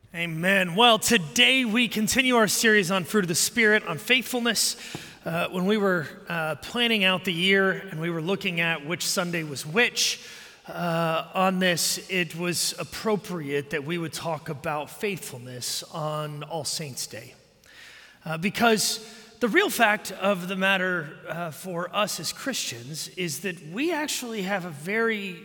Amen. Well, today we continue our series on fruit of the Spirit, on faithfulness. When we were planning out the year and we were looking at which Sunday was which on this, it was appropriate that we would talk about faithfulness on All Saints' Day. Because the real fact of the matter for us as Christians is that we actually have a very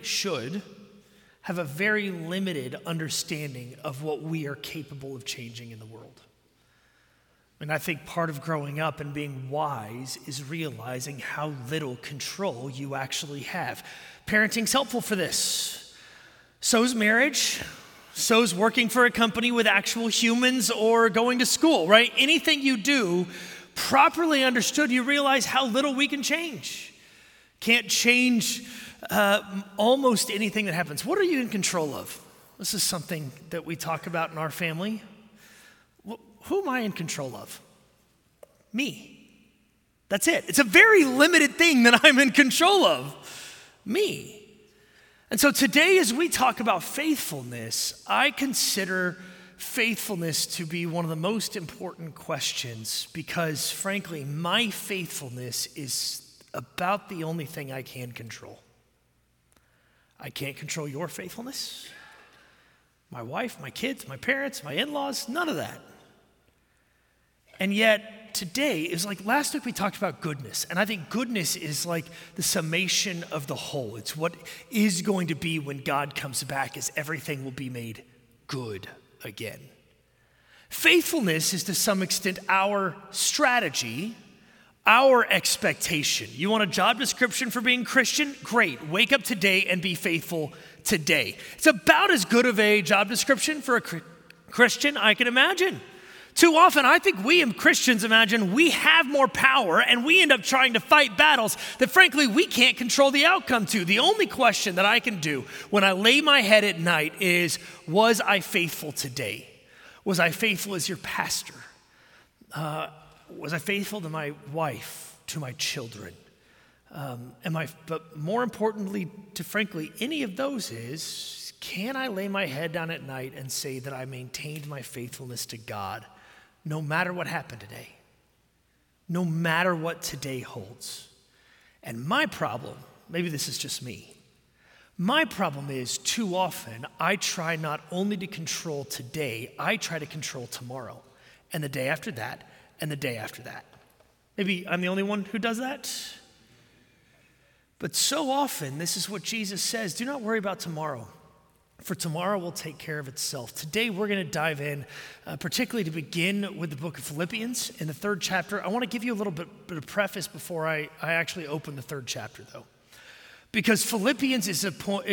limited understanding of what we are capable of changing in the world. And I think part of growing up and being wise is realizing how little control you actually have. Parenting's helpful for this. So's marriage. So's working for a company with actual humans or going to school, right? Anything you do, properly understood, you realize how little we can change. Can't change almost anything that happens. What are you in control of? This is something that we talk about in our family. Who am I in control of? Me. That's it. It's a very limited thing that I'm in control of. Me. And so today, as we talk about faithfulness, I consider faithfulness to be one of the most important questions because, frankly, my faithfulness is about the only thing I can control. I can't control your faithfulness, my wife, my kids, my parents, my in-laws, none of that. And yet today is like last week we talked about goodness, and I think goodness is like the summation of the whole. It's what is going to be when God comes back, is everything will be made good again. Faithfulness is to some extent our strategy, our expectation. You want a job description for being Christian? Great. Wake up today and be faithful today. It's about as good of a job description for a Christian I can imagine. Too often, I think we Christians imagine we have more power and we end up trying to fight battles that frankly we can't control the outcome to. The only question that I can do when I lay my head at night is, was I faithful today? Was I faithful as your pastor? Was I faithful to my wife, to my children? But more importantly, to frankly, any of those is, can I lay my head down at night and say that I maintained my faithfulness to God no matter what happened today? No matter what today holds. And my problem, maybe this is just me, my problem is too often I try not only to control today, I try to control tomorrow and the day after that, and the day after that. Maybe I'm the only one who does that. But so often, this is what Jesus says, do not worry about tomorrow, for tomorrow will take care of itself. Today, we're going to dive in, particularly to begin with the book of Philippians in the 3rd chapter. I want to give you a little bit of preface before I actually open the 3rd chapter, though. Because Philippians is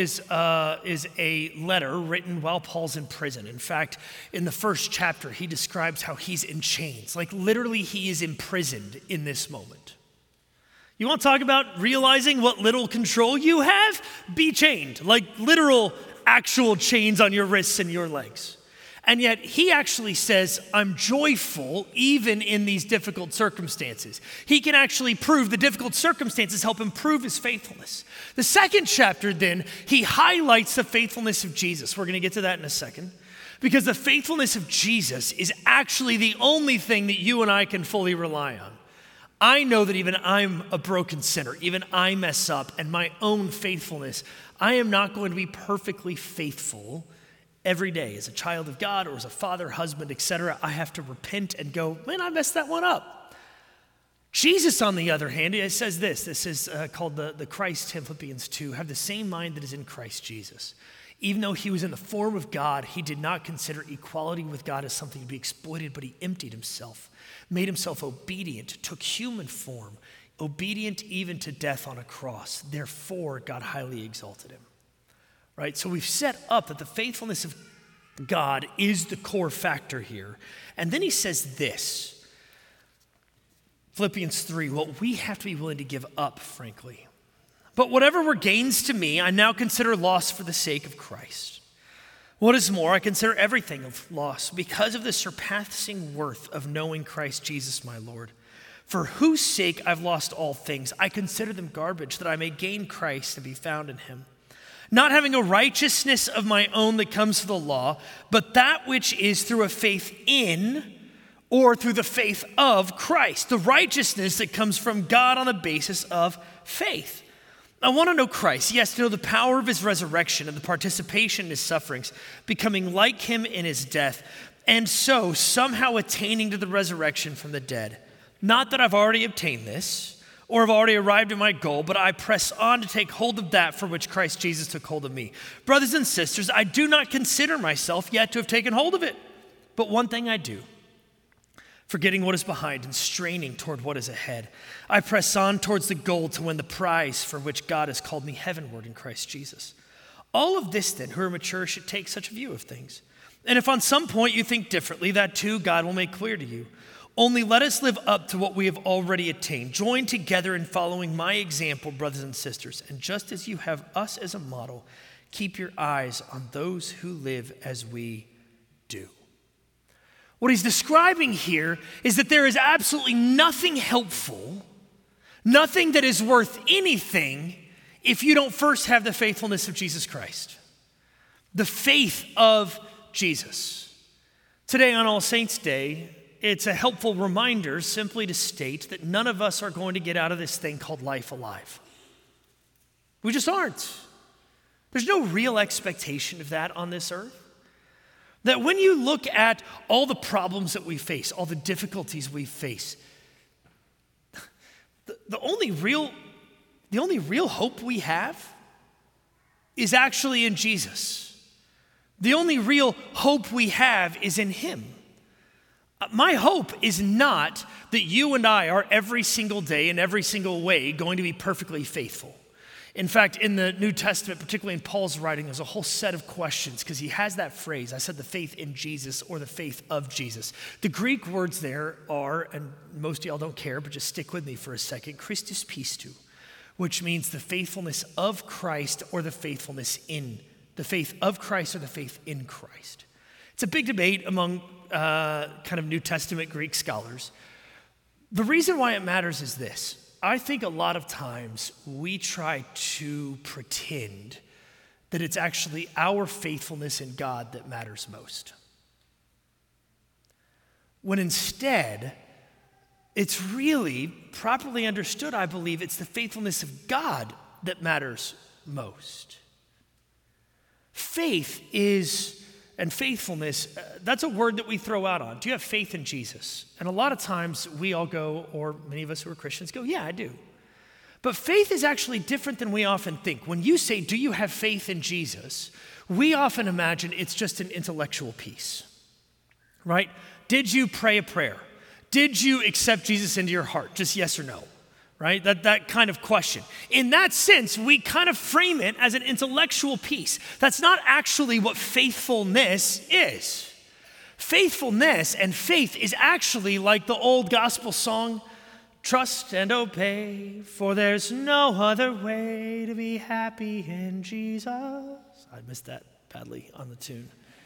a letter written while Paul's in prison. In fact, in the 1st chapter, he describes how he's in chains. Like literally, he is imprisoned in this moment. You want to talk about realizing what little control you have? Be chained, like literal, actual chains on your wrists and your legs. And yet he actually says, I'm joyful even in these difficult circumstances. He can actually prove the difficult circumstances help him prove his faithfulness. The 2nd chapter then, he highlights the faithfulness of Jesus. We're going to get to that in a second. Because the faithfulness of Jesus is actually the only thing that you and I can fully rely on. I know that even I'm a broken sinner, even I mess up, and my own faithfulness, I am not going to be perfectly faithful every day. As a child of God or as a father, husband, etc., I have to repent and go, man, I messed that one up. Jesus, on the other hand, it says this is called the Christ hymn, Philippians 2, have the same mind that is in Christ Jesus. Even though he was in the form of God, he did not consider equality with God as something to be exploited, but he emptied himself, made himself obedient, took human form, obedient even to death on a cross. Therefore, God highly exalted him. Right? So we've set up that the faithfulness of God is the core factor here. And then he says this, Philippians 3, what we have to be willing to give up, frankly. But whatever were gains to me, I now consider loss for the sake of Christ. What is more, I consider everything of loss because of the surpassing worth of knowing Christ Jesus my Lord, for whose sake I've lost all things. I consider them garbage that I may gain Christ and be found in him, not having a righteousness of my own that comes through the law, but that which is through a faith in or through the faith of Christ, the righteousness that comes from God on the basis of faith. I want to know Christ, yes, to know the power of his resurrection and the participation in his sufferings, becoming like him in his death, and so somehow attaining to the resurrection from the dead. Not that I've already obtained this, or have already arrived at my goal, but I press on to take hold of that for which Christ Jesus took hold of me. Brothers and sisters, I do not consider myself yet to have taken hold of it, but one thing I do, forgetting what is behind and straining toward what is ahead. I press on towards the goal to win the prize for which God has called me heavenward in Christ Jesus. All of this then, who are mature, should take such a view of things. And if on some point you think differently, that too God will make clear to you. Only let us live up to what we have already attained. Join together in following my example, brothers and sisters. And just as you have us as a model, keep your eyes on those who live as we do. What he's describing here is that there is absolutely nothing helpful, nothing that is worth anything if you don't first have the faithfulness of Jesus Christ. The faith of Jesus. Today on All Saints' Day, it's a helpful reminder simply to state that none of us are going to get out of this thing called life alive. We just aren't. There's no real expectation of that on this earth. That when you look at all the problems that we face, all the difficulties we face, the only real hope we have is actually in Jesus. The only real hope we have is in him. My hope is not that you and I are every single day in every single way going to be perfectly faithful. In fact, in the New Testament, particularly in Paul's writing, there's a whole set of questions because he has that phrase. I said the faith in Jesus or the faith of Jesus. The Greek words there are, and most of y'all don't care, but just stick with me for a second, Christus pistou, which means the faithfulness of Christ or the faithfulness in, the faith of Christ or the faith in Christ. It's a big debate among kind of New Testament Greek scholars. The reason why it matters is this. I think a lot of times we try to pretend that it's actually our faithfulness in God that matters most. When instead, it's really, properly understood, I believe, it's the faithfulness of God that matters most. Faith is, and faithfulness, that's a word that we throw out on. Do you have faith in Jesus? And a lot of times we all go, or many of us who are Christians go, yeah, I do. But faith is actually different than we often think. When you say, do you have faith in Jesus? We often imagine it's just an intellectual piece, right? Did you pray a prayer? Did you accept Jesus into your heart? Just yes or no, right? That kind of question. In that sense, we kind of frame it as an intellectual piece. That's not actually what faithfulness is. Faithfulness and faith is actually like the old gospel song, trust and obey, for there's no other way to be happy in Jesus. I missed that badly on the tune.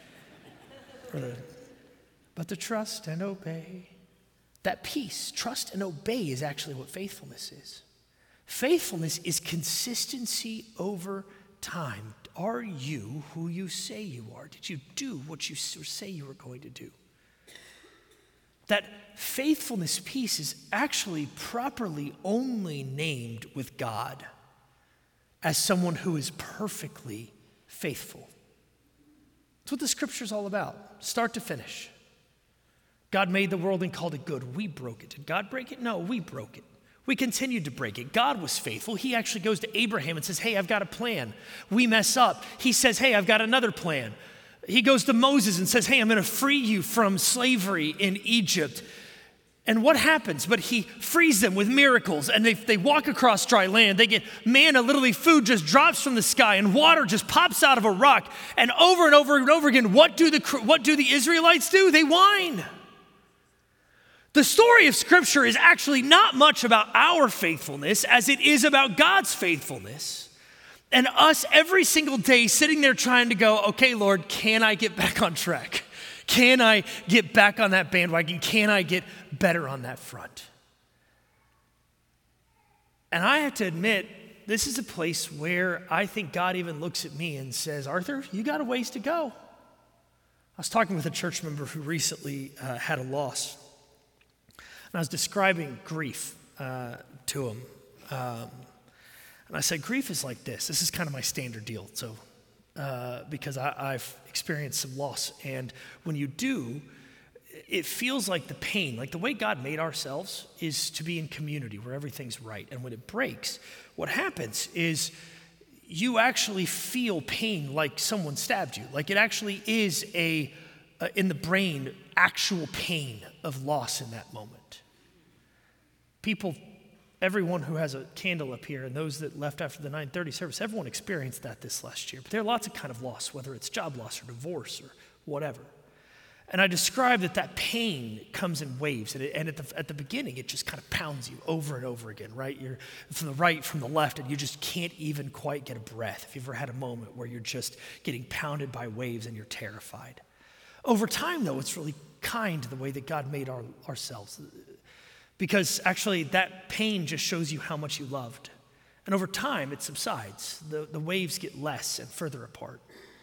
But to trust and obey. That peace, trust and obey is actually what faithfulness is. Faithfulness is consistency over time. Are you who you say you are? Did you do what you say you were going to do? That faithfulness piece is actually properly only named with God as someone who is perfectly faithful. That's what the scripture's all about, start to finish. God made the world and called it good. We broke it. Did God break it? No, we broke it. We continued to break it. God was faithful. He actually goes to Abraham and says, hey, I've got a plan. We mess up. He says, hey, I've got another plan. He goes to Moses and says, hey, I'm going to free you from slavery in Egypt. And what happens? But he frees them with miracles, and they walk across dry land. They get manna, literally food just drops from the sky, and water just pops out of a rock. And over and over and over again, what do the Israelites do? They whine. The story of Scripture is actually not much about our faithfulness as it is about God's faithfulness. And us every single day sitting there trying to go, okay, Lord, can I get back on track? Can I get back on that bandwagon? Can I get better on that front? And I have to admit, this is a place where I think God even looks at me and says, Arthur, you got a ways to go. I was talking with a church member who recently had a loss. And I was describing grief to him. And I said, grief is like this. This is kind of my standard deal. So, because I've experienced some loss. And when you do, it feels like the pain, like the way God made ourselves is to be in community where everything's right. And when it breaks, what happens is you actually feel pain like someone stabbed you. Like it actually is in the brain, actual pain of loss in that moment. People, everyone who has a candle up here and those that left after the 9:30 service, everyone experienced that this last year. But there are lots of kind of loss, whether it's job loss or divorce or whatever. And I described that pain comes in waves, and at the beginning, it just kind of pounds you over and over again, right? You're from the right, from the left, and you just can't even quite get a breath. If you've ever had a moment where you're just getting pounded by waves and you're terrified. Over time, though, it's really kind the way that God made ourselves. Because actually, that pain just shows you how much you loved. And over time, it subsides. The waves get less and further apart.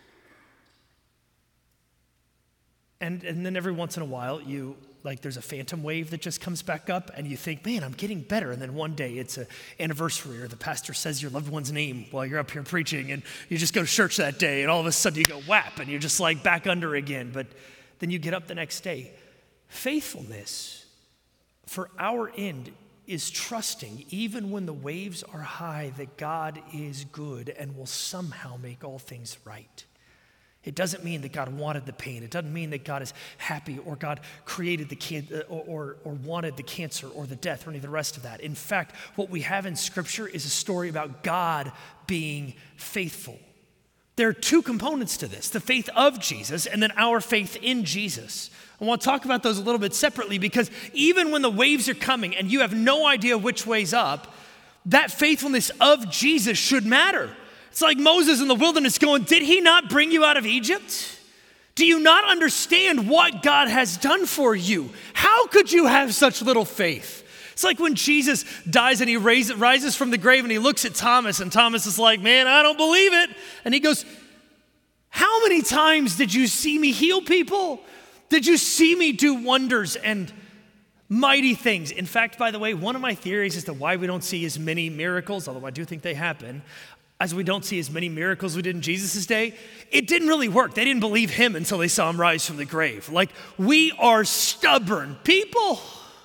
And then every once in a while, there's a phantom wave that just comes back up, and you think, man, I'm getting better. And then one day it's an anniversary, or the pastor says your loved one's name while you're up here preaching, and you just go to church that day, and all of a sudden you go whap, and you're just like back under again. But then you get up the next day. Faithfulness for our end is trusting, even when the waves are high, that God is good and will somehow make all things right. It doesn't mean that God wanted the pain. It doesn't mean that God is happy or God created the or wanted the cancer or the death or any of the rest of that. In fact, what we have in Scripture is a story about God being faithful. There are two components to this, the faith of Jesus and then our faith in Jesus. I want to talk about those a little bit separately because even when the waves are coming and you have no idea which way's up, that faithfulness of Jesus should matter. It's like Moses in the wilderness going, did he not bring you out of Egypt? Do you not understand what God has done for you? How could you have such little faith? It's like when Jesus dies and he rises from the grave and he looks at Thomas and Thomas is like, man, I don't believe it. And he goes, how many times did you see me heal people? Did you see me do wonders and mighty things? In fact, by the way, one of my theories as to why we don't see as many miracles, although I do think they happen, as we don't see as many miracles we did in Jesus' day, it didn't really work. They didn't believe him until they saw him rise from the grave. Like, we are stubborn people.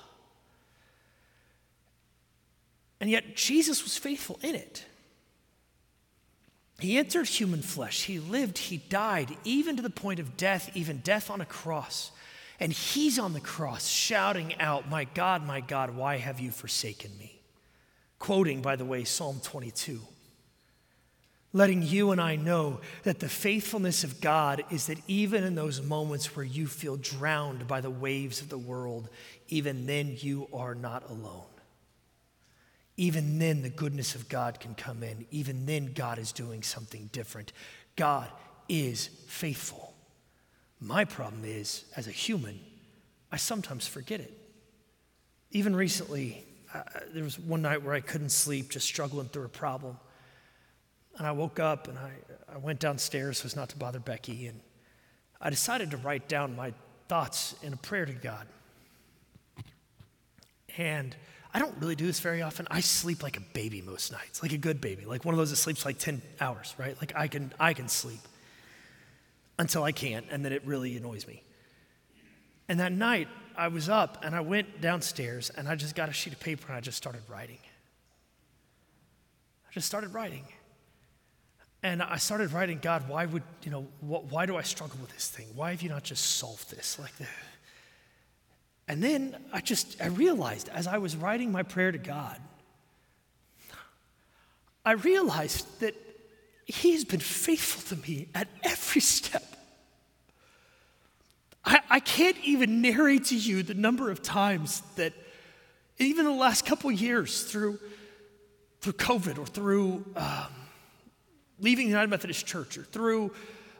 And yet, Jesus was faithful in it. He entered human flesh. He lived, he died, even to the point of death, even death on a cross. And he's on the cross shouting out, my God, why have you forsaken me? Quoting, by the way, Psalm 22. Letting you and I know that the faithfulness of God is that even in those moments where you feel drowned by the waves of the world, even then you are not alone. Even then the goodness of God can come in. Even then God is doing something different. God is faithful. My problem is, as a human, I sometimes forget it. Even recently, there was one night where I couldn't sleep, just struggling through a problem. And I woke up and I went downstairs so as not to bother Becky, and I decided to write down my thoughts in a prayer to God. And I don't really do this very often. I sleep like a baby most nights, like a good baby, like one of those that sleeps like 10 hours, right? Like I can sleep until I can't, and then it really annoys me. And that night I was up and I went downstairs and I just got a sheet of paper and I just started writing. And I started writing, God, why do I struggle with this thing? Why have you not just solved this like that? And then I realized as I was writing my prayer to God, I realized that he has been faithful to me at every step. I can't even narrate to you the number of times that even in the last couple of years through COVID or through leaving the United Methodist Church or through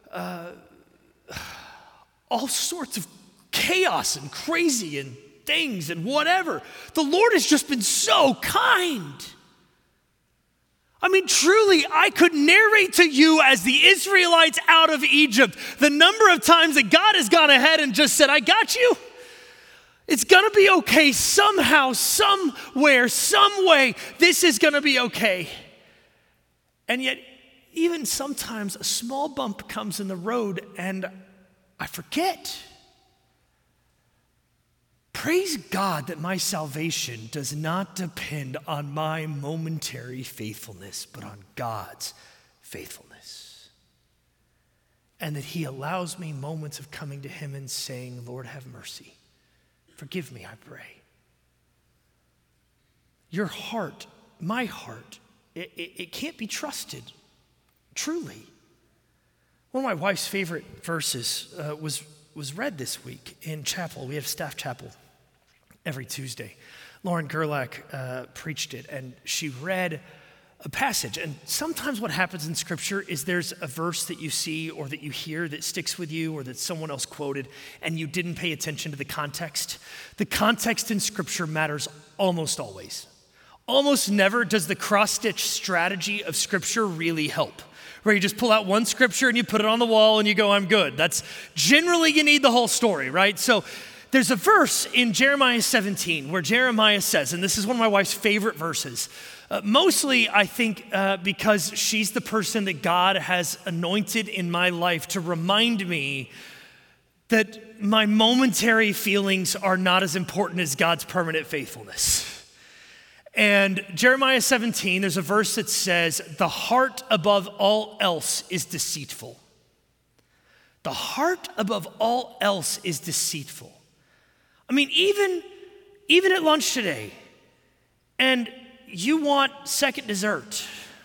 all sorts of chaos and crazy and things and whatever. The Lord has just been so kind. I mean, truly, I could narrate to you as the Israelites out of Egypt the number of times that God has gone ahead and just said, I got you. It's gonna be okay somehow, somewhere, some way. This is gonna be okay. And yet, even sometimes a small bump comes in the road and I forget. Praise God that my salvation does not depend on my momentary faithfulness, but on God's faithfulness. And that he allows me moments of coming to him and saying, Lord, have mercy. Forgive me, I pray. Your heart, my heart, it can't be trusted, truly. One of my wife's favorite verses was read this week in chapel. We have staff chapel every Tuesday. Lauren Gerlach preached it, and she read a passage. And sometimes what happens in Scripture is there's a verse that you see or that you hear that sticks with you or that someone else quoted, and you didn't pay attention to the context. The context in Scripture matters almost always. Almost never does the cross-stitch strategy of Scripture really help, where you just pull out one scripture and you put it on the wall and you go, I'm good. That's generally you need the whole story, right? So there's a verse in Jeremiah 17 where Jeremiah says, and this is one of my wife's favorite verses, mostly I think because she's the person that God has anointed in my life to remind me that my momentary feelings are not as important as God's permanent faithfulness. And Jeremiah 17, there's a verse that says, the heart above all else is deceitful. The heart above all else is deceitful. I mean, even at lunch today, and you want second dessert,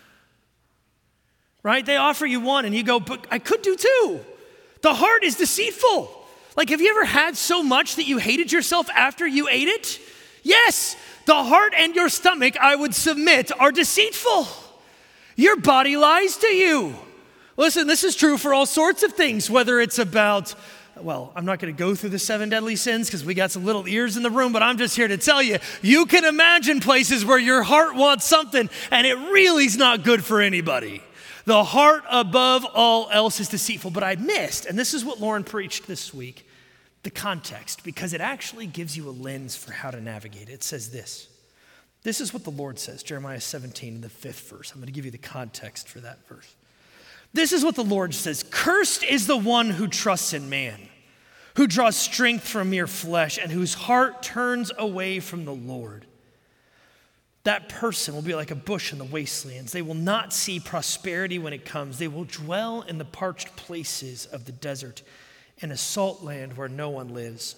right? They offer you one and you go, but I could do two. The heart is deceitful. Like, have you ever had so much that you hated yourself after you ate it? Yes. The heart and your stomach, I would submit, are deceitful. Your body lies to you. Listen, this is true for all sorts of things, whether it's about, well, I'm not going to go through the 7 deadly sins because we got some little ears in the room, but I'm just here to tell you, you can imagine places where your heart wants something and it really is not good for anybody. The heart above all else is deceitful. But I missed, and this is what Lauren preached this week, the context, because it actually gives you a lens for how to navigate it. It says this. This is what the Lord says, Jeremiah 17 in the 5th verse. I'm going to give you the context for that verse. This is what the Lord says. Cursed is the one who trusts in man, who draws strength from mere flesh, and whose heart turns away from the Lord. That person will be like a bush in the wastelands. They will not see prosperity when it comes. They will dwell in the parched places of the desert, in a salt land where no one lives.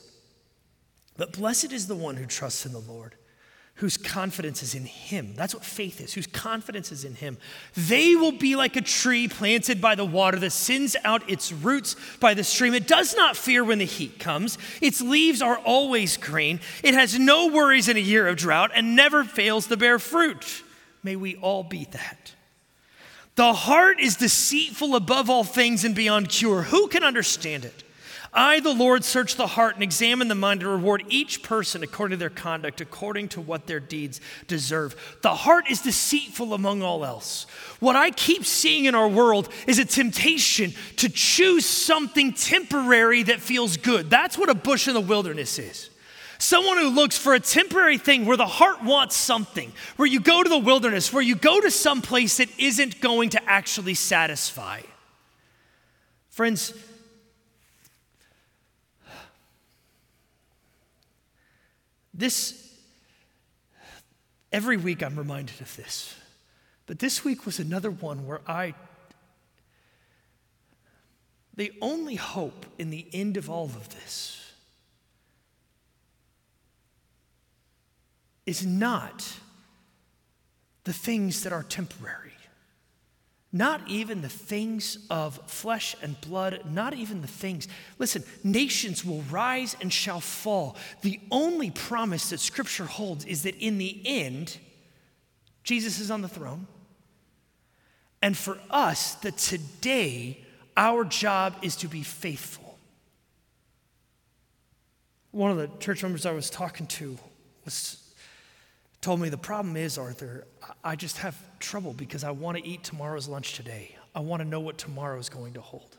But blessed is the one who trusts in the Lord, whose confidence is in him. That's what faith is, whose confidence is in him. They will be like a tree planted by the water that sends out its roots by the stream. It does not fear when the heat comes. Its leaves are always green. It has no worries in a year of drought and never fails to bear fruit. May we all be that. The heart is deceitful above all things and beyond cure. Who can understand it? I, the Lord, search the heart and examine the mind to reward each person according to their conduct, according to what their deeds deserve. The heart is deceitful among all else. What I keep seeing in our world is a temptation to choose something temporary that feels good. That's what a bush in the wilderness is. Someone who looks for a temporary thing where the heart wants something, where you go to the wilderness, where you go to some place that isn't going to actually satisfy. Friends, every week I'm reminded of this, but this week was another one where the only hope in the end of all of this is not the things that are temporary, not even the things of flesh and blood, not even the things. Listen, nations will rise and shall fall. The only promise that Scripture holds is that in the end, Jesus is on the throne. And for us, that today, our job is to be faithful. One of the church members I was talking to was told me, the problem is, Arthur, I just have trouble because I want to eat tomorrow's lunch today. I want to know what tomorrow is going to hold.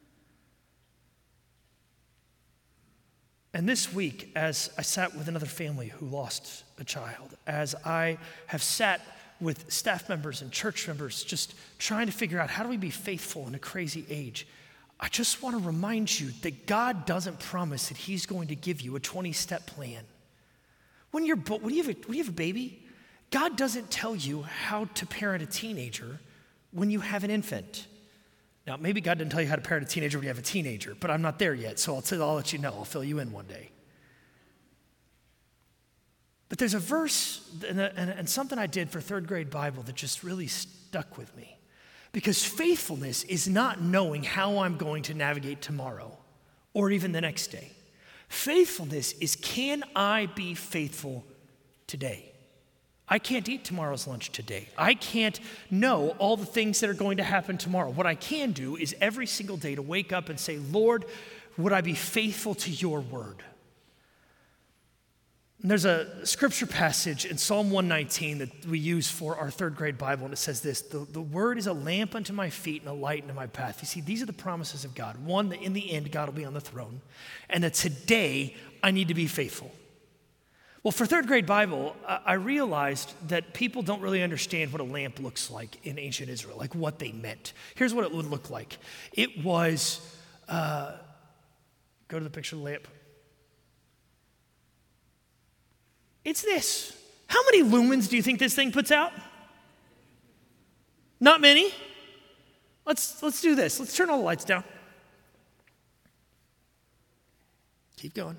And this week, as I sat with another family who lost a child, as I have sat with staff members and church members just trying to figure out how do we be faithful in a crazy age, I just want to remind you that God doesn't promise that he's going to give you a 20-step plan. When you have a baby, God doesn't tell you how to parent a teenager when you have an infant. Now, maybe God didn't tell you how to parent a teenager when you have a teenager, but I'm not there yet, so I'll let you know. I'll fill you in one day. But there's a verse and something I did for third grade Bible that just really stuck with me. Because faithfulness is not knowing how I'm going to navigate tomorrow or even the next day. Faithfulness is, can I be faithful today? I can't eat tomorrow's lunch today. I can't know all the things that are going to happen tomorrow. What I can do is every single day to wake up and say, Lord, would I be faithful to your word? And there's a scripture passage in Psalm 119 that we use for our third grade Bible, and it says this: the word is a lamp unto my feet and a light unto my path. You see, these are the promises of God. One, that in the end, God will be on the throne, and that today I need to be faithful. Well, for third grade Bible, I realized that people don't really understand what a lamp looks like in ancient Israel, like what they meant. Here's what it would look like. It was, go to the picture of the lamp. It's this. How many lumens do you think this thing puts out? Not many. Let's do this. Let's turn all the lights down. Keep going.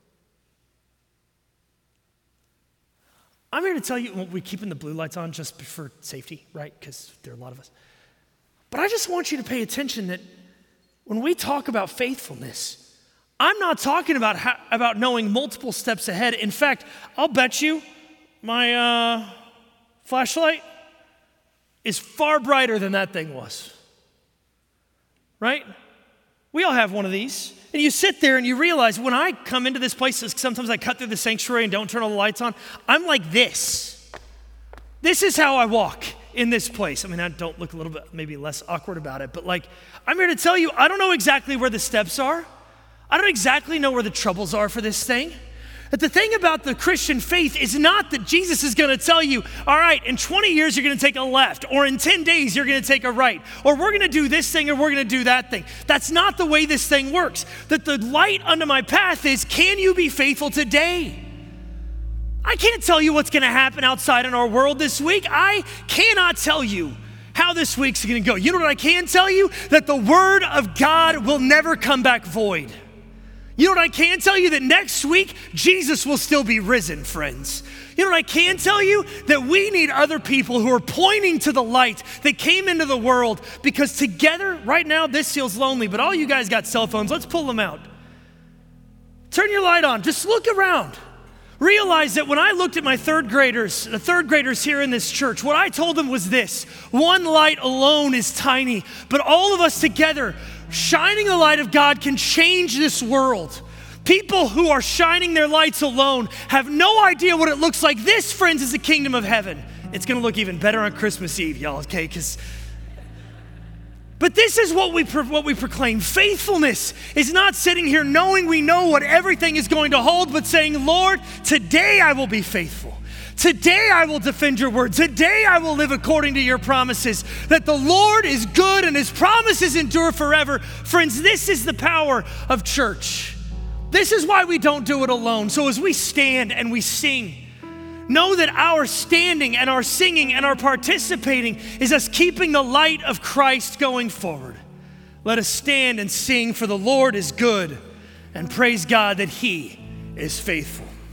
I'm here to tell you, we're keeping the blue lights on just for safety, right? Because there are a lot of us. But I just want you to pay attention that when we talk about faithfulness, I'm not talking about knowing multiple steps ahead. In fact, I'll bet you my flashlight is far brighter than that thing was, right? We all have one of these. And you sit there and you realize when I come into this place, sometimes I cut through the sanctuary and don't turn all the lights on. I'm like this. This is how I walk in this place. I mean, I don't look a little bit maybe less awkward about it, but like, I'm here to tell you, I don't know exactly where the steps are. I don't exactly know where the troubles are for this thing. But the thing about the Christian faith is not that Jesus is going to tell you, all right, in 20 years, you're going to take a left, or in 10 days, you're going to take a right, or we're going to do this thing, or we're going to do that thing. That's not the way this thing works. That the light under my path is, can you be faithful today? I can't tell you what's going to happen outside in our world this week. I cannot tell you how this week's going to go. You know what I can tell you? That the word of God will never come back void. You know what I can tell you? That next week, Jesus will still be risen, friends. You know what I can tell you? That we need other people who are pointing to the light that came into the world, because together, right now, this feels lonely, but all you guys got cell phones. Let's pull them out. Turn your light on. Just look around. Realize that when I looked at my third graders, the third graders here in this church, what I told them was this: one light alone is tiny, but all of us together, shining the light of God, can change this world. People who are shining their lights alone have no idea what it looks like. This, friends, is the kingdom of heaven. It's going to look even better on Christmas Eve, y'all, okay? But this is what we proclaim. Faithfulness is not sitting here knowing we know what everything is going to hold, but saying, Lord, today I will be faithful. Today I will defend your word. Today I will live according to your promises. That the Lord is good and his promises endure forever. Friends, this is the power of church. This is why we don't do it alone. So as we stand and we sing, know that our standing and our singing and our participating is us keeping the light of Christ going forward. Let us stand and sing, for the Lord is good, and praise God that he is faithful.